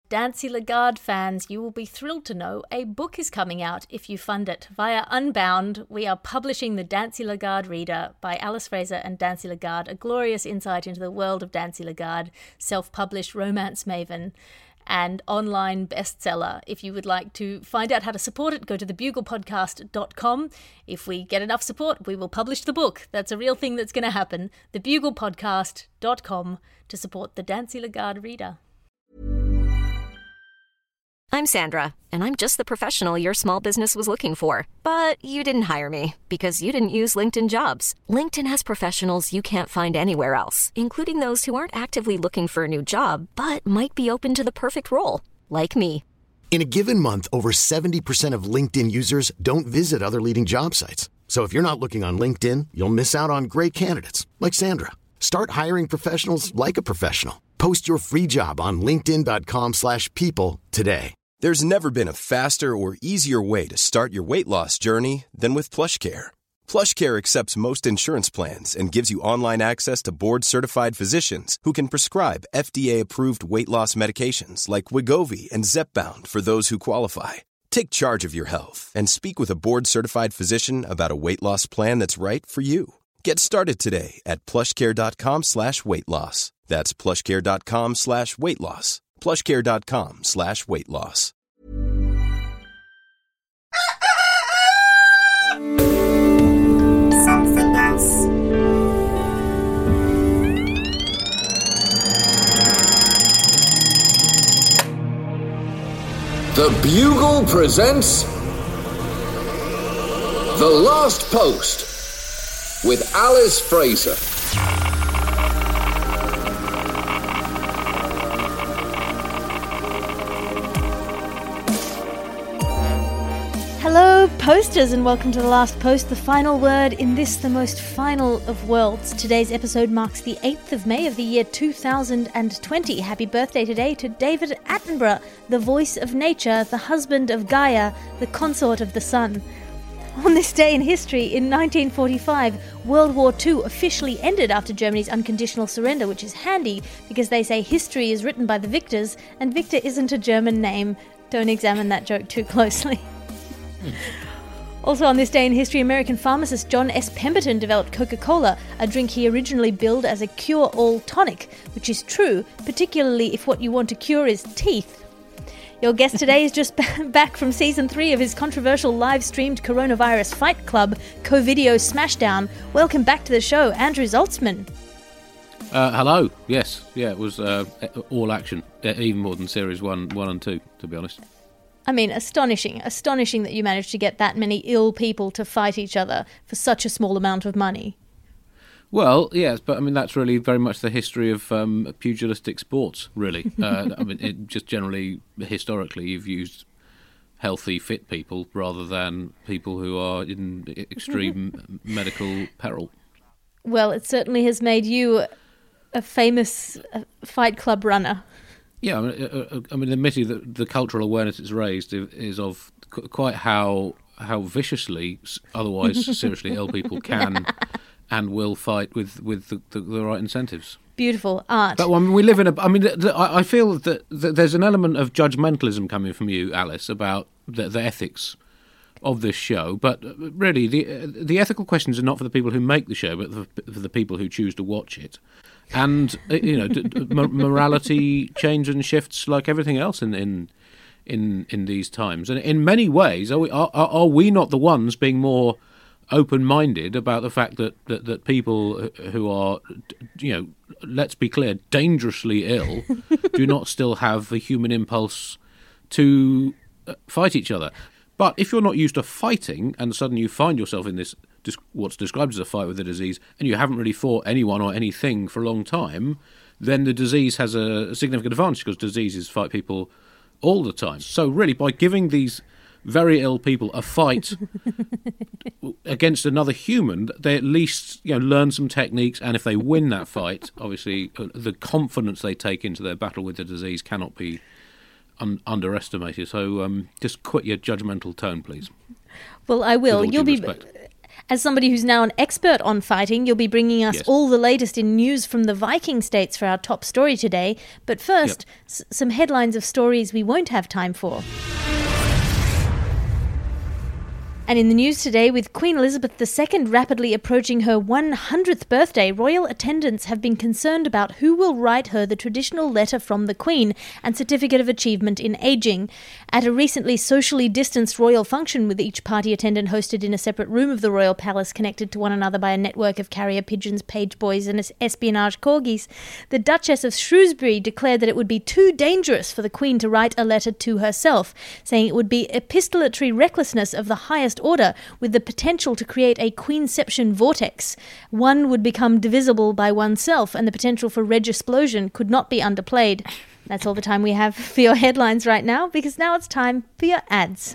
Dancy Lagarde fans, you will be thrilled to know a book is coming out if you fund it. Via Unbound, we are publishing the Dancy Lagarde Reader by Alice Fraser and Dancy Lagarde, a glorious insight into the world of Dancy Lagarde, self-published romance maven and online bestseller. If you would like to find out how to support it, go to thebuglepodcast.com. If we get enough support, we will publish the book. That's a real thing that's going to happen. Thebuglepodcast.com to support the Dancy Lagarde Reader. I'm Sandra, and I'm just the professional your small business was looking for. But you didn't hire me because you didn't use LinkedIn Jobs. LinkedIn has professionals you can't find anywhere else, including those who aren't actively looking for a new job, but might be open to the perfect role, like me. In a given month, over 70% of LinkedIn users don't visit other leading job sites. So if you're not looking on LinkedIn, you'll miss out on great candidates, like Sandra. Start hiring professionals like a professional. Post your free job on linkedin.com/people today. There's never been a faster or easier way to start your weight loss journey than with PlushCare. PlushCare accepts most insurance plans and gives you online access to board-certified physicians who can prescribe FDA-approved weight loss medications like Wegovy and Zepbound for those who qualify. Take charge of your health and speak with a board-certified physician about a weight loss plan that's right for you. Get started today at plushcare.com/weight loss. That's plushcare.com/weight loss. plushcare.com/weight loss. Something else. The Bugle presents The Last Post with Alice Fraser. Hello, posters, and welcome to The Last Post, the final word in this, the most final of worlds. Today's episode marks the 8th of May of the year 2020. Happy birthday today to David Attenborough, the voice of nature, the husband of Gaia, the consort of the sun. On this day in history, in 1945, World War II officially ended after Germany's unconditional surrender, which is handy because they say history is written by the victors, and Victor isn't a German name. Don't examine that joke too closely. Also on this day in history, American pharmacist John S. Pemberton developed Coca-Cola, a drink he originally billed as a cure-all tonic, which is true, particularly if what you want to cure is teeth. Your guest today is just back from Season 3 of his controversial live-streamed coronavirus fight club, Covideo Smashdown. Welcome back to the show, Andrew Zaltzman. Hello. Yes. Yeah, it was all action, even more than Series 1 and 2, to be honest. I mean, astonishing that you managed to get that many ill people to fight each other for such a small amount of money. Well, yes, but I mean, that's really very much the history of pugilistic sports, really. I mean, just generally, historically, you've used healthy, fit people rather than people who are in extreme medical peril. Well, it certainly has made you a famous fight club runner. Yeah, I mean, admittedly, the cultural awareness it's raised is of quite how viciously, otherwise seriously ill people can and will fight with the right incentives. Beautiful art. But I mean, we live in a. I mean, I feel that there's an element of judgmentalism coming from you, Alice, about the ethics of this show. But really, the ethical questions are not for the people who make the show, but for the people who choose to watch it. And morality changes and shifts like everything else in these times. And in many ways, are we not the ones being more open-minded about the fact that people who are, let's be clear, dangerously ill, do not still have the human impulse to fight each other? But if you're not used to fighting and suddenly you find yourself in this what's described as a fight with the disease, and you haven't really fought anyone or anything for a long time, then the disease has a significant advantage because diseases fight people all the time. So really, by giving these very ill people a fight against another human, they at least learn some techniques, and if they win that fight, obviously the confidence they take into their battle with the disease cannot be underestimated. So just quit your judgmental tone, please. Well, I will. As somebody who's now an expert on fighting, you'll be bringing us all the latest in news from the Viking states for our top story today. But first, some headlines of stories we won't have time for. And in the news today, with Queen Elizabeth II rapidly approaching her 100th birthday, royal attendants have been concerned about who will write her the traditional letter from the Queen and Certificate of Achievement in Ageing. At a recently socially distanced royal function with each party attendant hosted in a separate room of the royal palace connected to one another by a network of carrier pigeons, page boys and espionage corgis, the Duchess of Shrewsbury declared that it would be too dangerous for the Queen to write a letter to herself, saying it would be epistolatory recklessness of the highest order, with the potential to create a queenception vortex. One would become divisible by oneself, and the potential for regesplosion could not be underplayed. That's all the time we have for your headlines right now, because now it's time for your ads.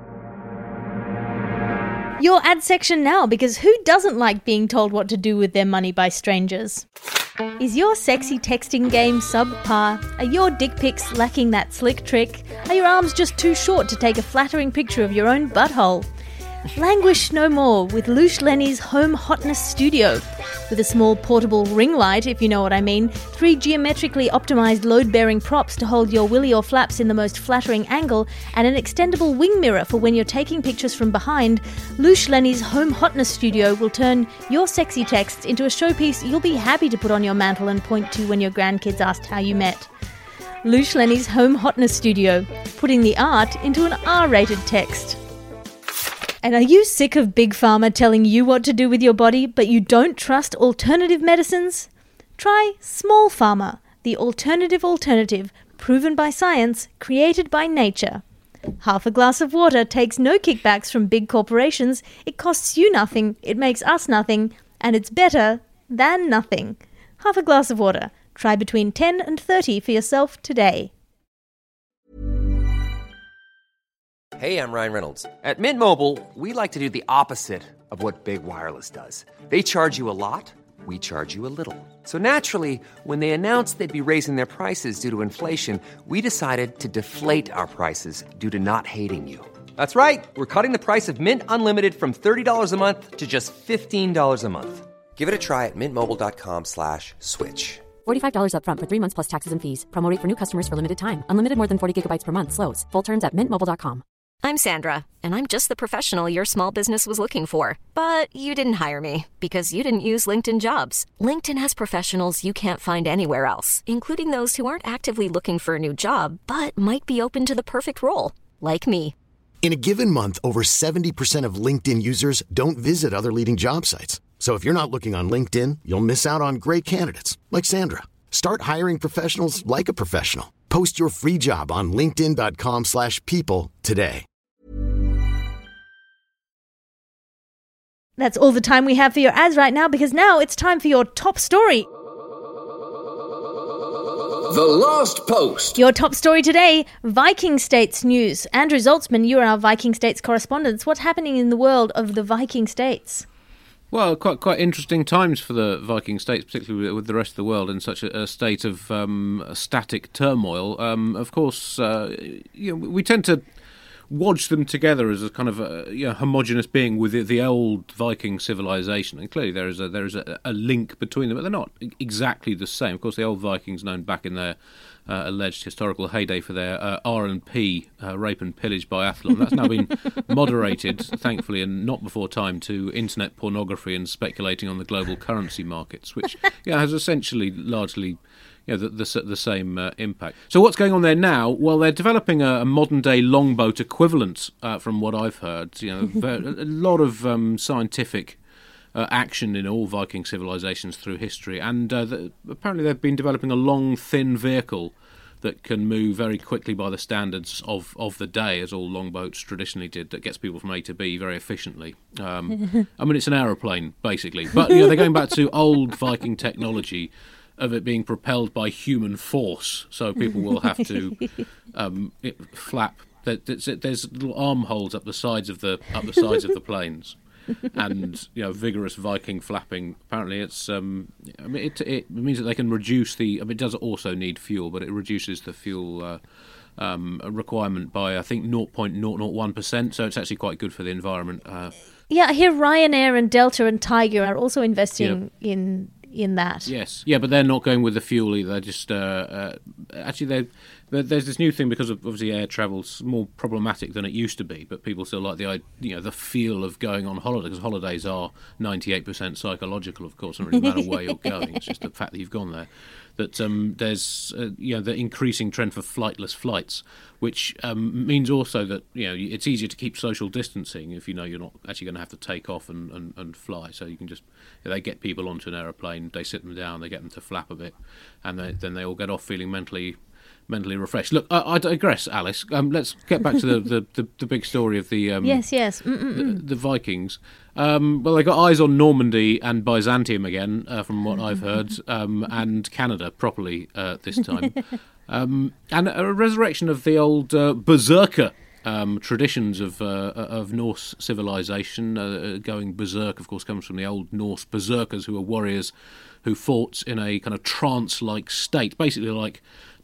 Your ad section now, because who doesn't like being told what to do with their money by strangers? Is your sexy texting game subpar? Are your dick pics lacking that slick trick? Are your arms just too short to take a flattering picture of your own butthole? Languish no more with Lush Lenny's Home Hotness Studio. With a small portable ring light, if you know what I mean, 3 geometrically optimised load-bearing props to hold your willy or flaps in the most flattering angle, and an extendable wing mirror for when you're taking pictures from behind, Lush Lenny's Home Hotness Studio will turn your sexy texts into a showpiece you'll be happy to put on your mantle and point to when your grandkids asked how you met. Lush Lenny's Home Hotness Studio, putting the art into an R-rated text. And are you sick of Big Pharma telling you what to do with your body, but you don't trust alternative medicines? Try Small Pharma, the alternative, proven by science, created by nature. Half a glass of water takes no kickbacks from big corporations, it costs you nothing, it makes us nothing, and it's better than nothing. Half a glass of water. Try between 10 and 30 for yourself today. Hey, I'm Ryan Reynolds. At Mint Mobile, we like to do the opposite of what Big Wireless does. They charge you a lot, we charge you a little. So naturally, when they announced they'd be raising their prices due to inflation, we decided to deflate our prices due to not hating you. That's right. We're cutting the price of Mint Unlimited from $30 a month to just $15 a month. Give it a try at mintmobile.com/switch. $45 up front for 3 months plus taxes and fees. Promo rate for new customers for limited time. Unlimited more than 40 gigabytes per month. Slows full terms at mintmobile.com. I'm Sandra, and I'm just the professional your small business was looking for. But you didn't hire me because you didn't use LinkedIn Jobs. LinkedIn has professionals you can't find anywhere else, including those who aren't actively looking for a new job, but might be open to the perfect role, like me. In a given month, over 70% of LinkedIn users don't visit other leading job sites. So if you're not looking on LinkedIn, you'll miss out on great candidates like Sandra. Start hiring professionals like a professional. Post your free job on linkedin.com/people today. That's all the time we have for your ads right now, because now it's time for your top story. The Last Post. Your top story today, Viking States news. Andrew Zaltzman, you are our Viking States correspondent. What's happening in the world of the Viking States? Well, quite interesting times for the Viking states, particularly with the rest of the world in such a state of static turmoil. Of course, we tend to watch them together as a kind of homogenous being with the old Viking civilization, and clearly there is a link between them, but they're not exactly the same. Of course, the old Vikings, known back in their alleged historical heyday for their R&P, rape and pillage biathlon, that's now been moderated, thankfully, and not before time, to internet pornography and speculating on the global currency markets, which has essentially largely the same impact. So what's going on there now? Well, they're developing a modern-day longboat equivalent, from what I've heard. A lot of scientific action in all Viking civilizations through history, and apparently they've been developing a long, thin vehicle that can move very quickly by the standards of the day, as all longboats traditionally did, that gets people from A to B very efficiently. I mean, it's an aeroplane, basically. But they're going back to old Viking technology of it being propelled by human force, so people will have to flap. There's little armholes up the sides of the planes, and vigorous Viking flapping. Apparently, it's it means that they can reduce the. It does also need fuel, but it reduces the fuel requirement by, I think, 0.001%. So it's actually quite good for the environment. Yeah, I hear Ryanair and Delta and Tiger are also investing in that. Yes, yeah, but they're not going with the fuel either. They're just actually there's this new thing because of, obviously air travel's more problematic than it used to be, but people still like the feel of going on holiday, because holidays are 98% psychological, of course. It doesn't really matter where you're going; it's just the fact that you've gone there. That there's the increasing trend for flightless flights, which means also that it's easier to keep social distancing if you're not actually going to have to take off and fly. So you can just they get people onto an aeroplane, they sit them down, they get them to flap a bit, and then they all get off feeling mentally refreshed. Look, I digress, Alice. Let's get back to the big story of the yes. The Vikings. Well, they got eyes on Normandy and Byzantium again, from what I've heard, and Canada properly this time, and a resurrection of the old berserker traditions of Norse civilization. Going berserk, of course, comes from the old Norse berserkers, who were warriors who fought in a kind of trance-like state, basically like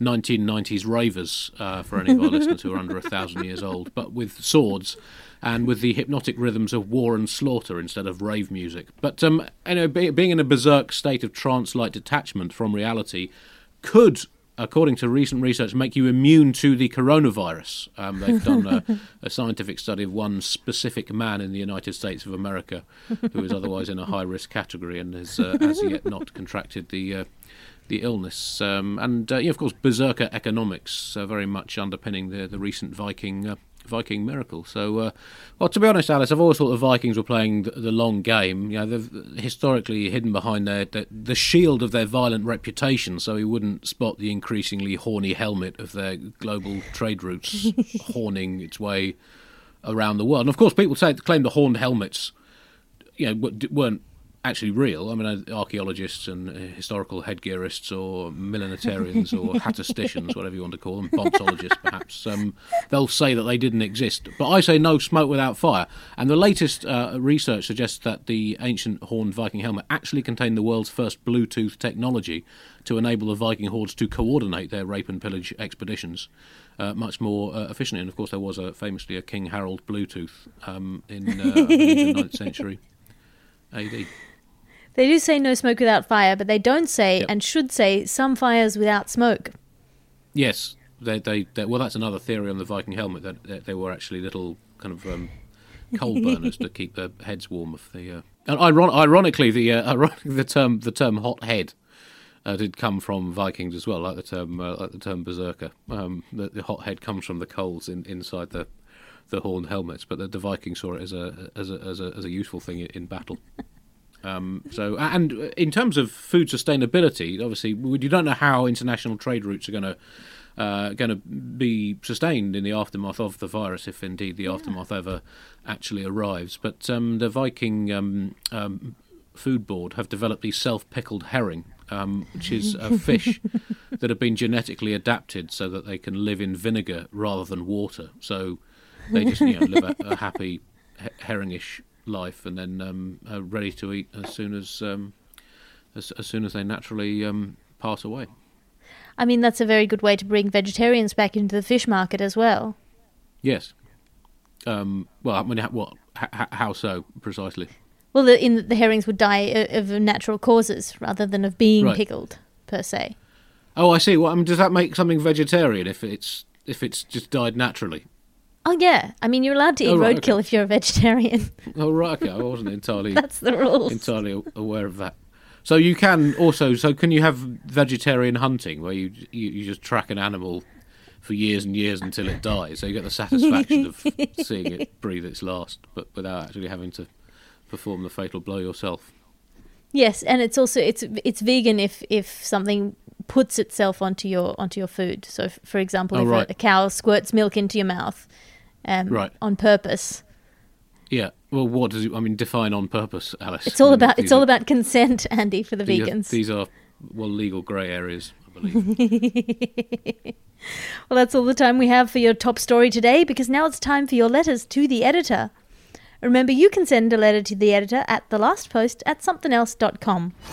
1990s ravers, for any of our listeners who are under 1,000 years old, but with swords and with the hypnotic rhythms of war and slaughter instead of rave music. But being in a berserk state of trance-like detachment from reality could, according to recent research, make you immune to the coronavirus. They've done a scientific study of one specific man in the United States of America who is otherwise in a high-risk category and has as yet not contracted the illness. Of course, berserker economics very much underpinning the recent Viking miracle. So, well, to be honest, Alice, I've always thought the Vikings were playing the long game. They've historically hidden behind the shield of their violent reputation, so he wouldn't spot the increasingly horny helmet of their global trade routes horning its way around the world. And of course, people claim the horned helmets, weren't actually real. I mean, archaeologists and historical headgearists or millinatarians or hattersticians, whatever you want to call them, bontologists perhaps, they'll say that they didn't exist. But I say no smoke without fire. And the latest research suggests that the ancient horned Viking helmet actually contained the world's first Bluetooth technology to enable the Viking hordes to coordinate their rape and pillage expeditions much more efficiently. And of course, there was famously a King Harold Bluetooth in the 9th century AD. They do say no smoke without fire, but they don't say, and should say, some fires without smoke. Yes, they well, that's another theory on the Viking helmet, that they were actually little kind of coal burners to keep their heads warm. And ironically, the term hot head did come from Vikings as well, like the term berserker. The hot head comes from the coals inside the horned helmets, but the Vikings saw it as a useful thing in battle. So, and in terms of food sustainability, obviously, you don't know how international trade routes are going to be sustained in the aftermath of the virus, if indeed the aftermath ever actually arrives. But the Viking Food Board have developed the self-pickled herring, which is a fish that have been genetically adapted so that they can live in vinegar rather than water. So they just live a happy herringish life, and then are ready to eat as soon as they naturally pass away. I mean, that's a very good way to bring vegetarians back into the fish market as well. Yes. Well, I mean, how so precisely? Well, the herrings would die of natural causes rather than of being pickled per se. Oh, I see. Well, I mean, does that make something vegetarian if it's just died naturally? Oh, yeah. I mean, you're allowed to eat roadkill if you're a vegetarian. Oh, right, okay. I wasn't entirely... That's the rules. ...entirely aware of that. So you can also... So can you have vegetarian hunting where you just track an animal for years and years until it dies? So you get the satisfaction of seeing it breathe its last, but without actually having to perform the fatal blow yourself. Yes, and it's also... It's vegan if something puts itself onto your food. So, for example, if a cow squirts milk into your mouth... on purpose. Yeah. Well, what does it? I mean, define on purpose, Alice. It's all about consent, Andy, for the vegans. These are legal grey areas, I believe. Well, that's all the time we have for your top story today, because now it's time for your letters to the editor. Remember, you can send a letter to the editor at thelastpost@somethingelse.com.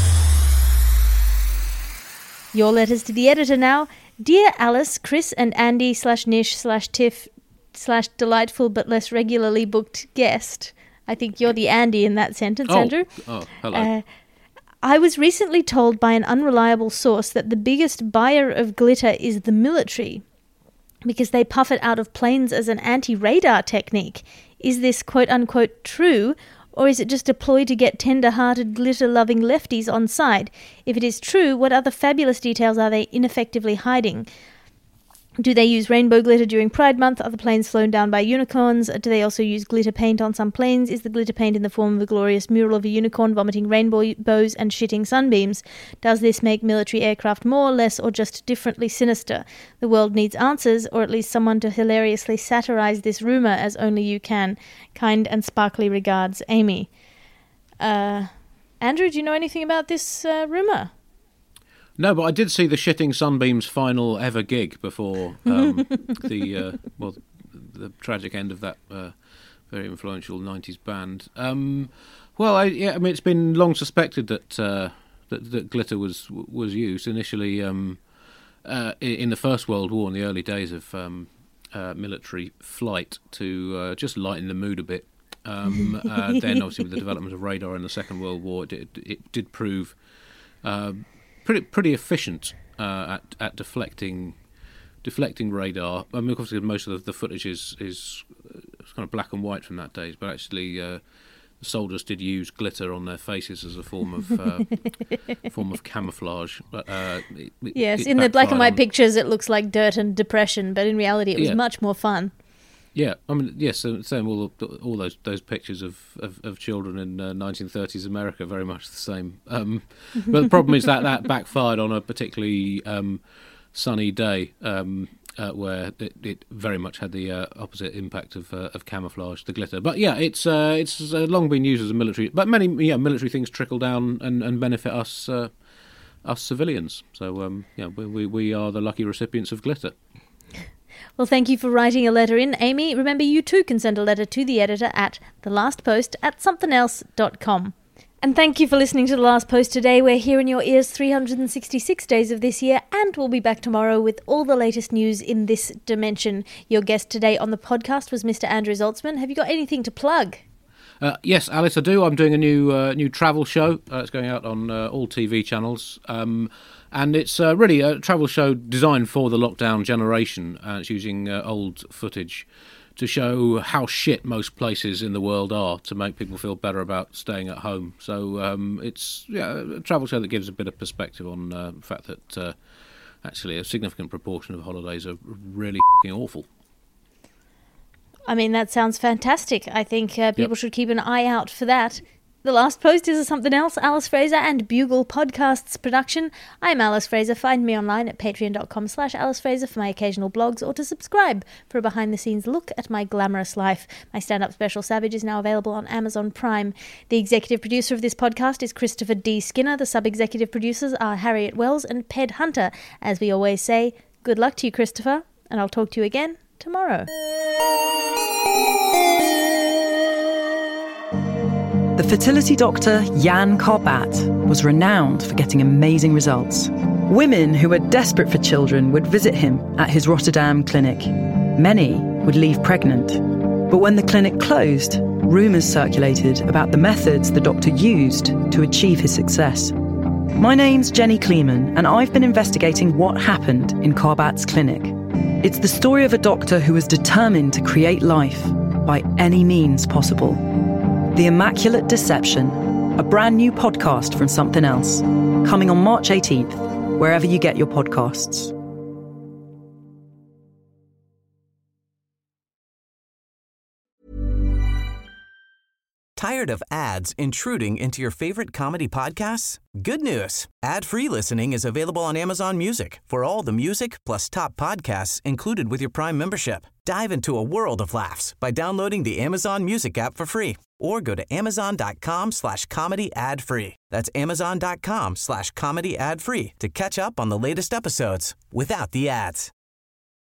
Your letters to the editor now. Dear Alice, Chris and Andy /Nish/Tiff /delightful but less regularly booked guest. I think you're the Andy in that sentence, Andrew. Oh, hello. I was recently told by an unreliable source that the biggest buyer of glitter is the military because they puff it out of planes as an anti-radar technique. Is this quote-unquote true, or is it just a ploy to get tender-hearted, glitter-loving lefties on side? If it is true, what other fabulous details are they ineffectively hiding? Do they use rainbow glitter during Pride Month? Are the planes flown down by unicorns? Do they also use glitter paint on some planes? Is the glitter paint in the form of a glorious mural of a unicorn vomiting rainbows and shitting sunbeams? Does this make military aircraft more, less, or just differently sinister? The world needs answers, or at least someone to hilariously satirize this rumour as only you can. Kind and sparkly regards, Amy. Andrew, do you know anything about this rumour? No, but I did see the Shitting Sunbeams' final ever gig before the tragic end of that very influential 90s band. It's been long suspected that glitter was used initially in the First World War, in the early days of military flight, to just lighten the mood a bit. Then, obviously, with the development of radar in the Second World War, it did prove pretty efficient at deflecting radar. I mean, obviously, most of the footage is kind of black and white from that days, but actually, the soldiers did use glitter on their faces as a form of camouflage. But yes, in the black and white pictures, it looks like dirt and depression, but in reality, it was much more fun. Yeah, I mean, yes. So all those pictures of children in 1930s America, very much the same. But the problem is that backfired on a particularly sunny day, where it very much had the opposite impact of camouflage, the glitter. But yeah, it's long been used as a military. But many military things trickle down and benefit us civilians. So we are the lucky recipients of glitter. Well, thank you for writing a letter in, Amy. Remember, you too can send a letter to the editor at thelastpost@somethingelse.com. And thank you for listening to The Last Post today. We're here in your ears 366 days of this year, and we'll be back tomorrow with all the latest news in this dimension. Your guest today on the podcast was Mr. Andrew Zaltzman. Have you got anything to plug? Yes, Alice, I do. I'm doing a new travel show. It's going out on all TV channels. And it's really a travel show designed for the lockdown generation. It's using old footage to show how shit most places in the world are, to make people feel better about staying at home. So it's a travel show that gives a bit of perspective on the fact that actually a significant proportion of holidays are really f***ing awful. I mean, that sounds fantastic. I think people should keep an eye out for that. The Last Post is a Something Else, Alice Fraser and Bugle Podcasts production. I'm Alice Fraser. Find me online at patreon.com/Alice Fraser for my occasional blogs, or to subscribe for a behind-the-scenes look at my glamorous life. My stand-up special, Savage, is now available on Amazon Prime. The executive producer of this podcast is Christopher D. Skinner. The sub-executive producers are Harriet Wells and Ped Hunter. As we always say, good luck to you, Christopher, and I'll talk to you again tomorrow. The fertility doctor Jan Karbat was renowned for getting amazing results. Women who were desperate for children would visit him at his Rotterdam clinic. Many would leave pregnant. But when the clinic closed, rumours circulated about the methods the doctor used to achieve his success. My name's Jenny Kleeman, and I've been investigating what happened in Karbat's clinic. It's the story of a doctor who was determined to create life by any means possible. The Immaculate Deception, a brand new podcast from Something Else, coming on March 18th, wherever you get your podcasts. Tired of ads intruding into your favorite comedy podcasts? Good news. Ad-free listening is available on Amazon Music for all the music plus top podcasts included with your Prime membership. Dive into a world of laughs by downloading the Amazon Music app for free, or go to amazon.com/comedy ad-free. That's amazon.com/comedy ad-free to catch up on the latest episodes without the ads.